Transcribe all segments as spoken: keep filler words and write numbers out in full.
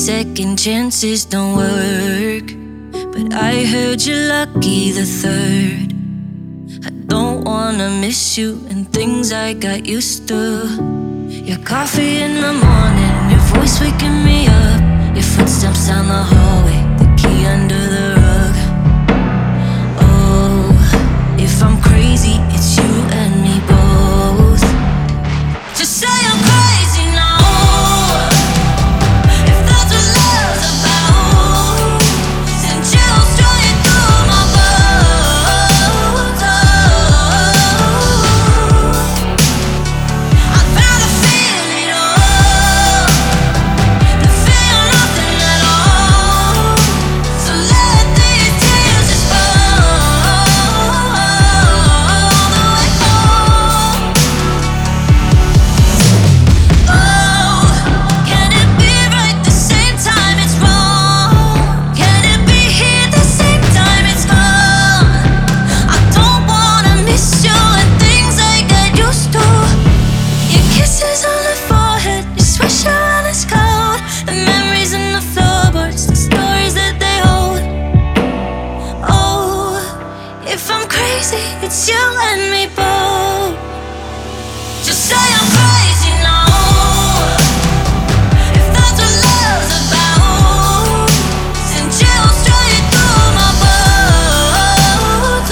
second chances don't work, but I heard you're lucky the third. I don't wanna miss you and things I got used to. Your coffee in the morning, your voice waking me up, your footsteps down the hallway, the key under the rug. Oh, if I'm crazy, it's you and me both. Just say I'm crazy now, if that's what love's about. Send chills straight through my bones. I'd rather feel it all than feel nothing at all. So let these tears just fall the way home. Oh, can it be right the same time it's wrong? Can it be here the same time it's gone? I don't wanna miss you and things I get used to. Your kisses on the forehead, your sweatshirt when it's cold, the memories in the floorboards, the stories that they hold. Oh, if I'm crazy, it's you and me both. Just say I'm crazy now, if that's what love's about. Send chills straight through my bones.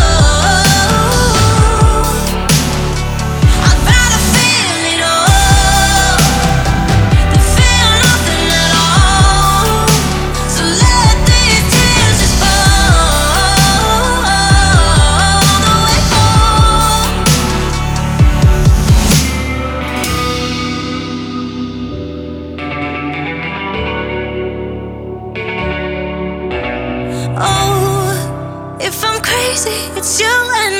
I'd rather feel it all than feel nothing at all. So let these tears just fall the way home. Oh, if I'm crazy, it's you and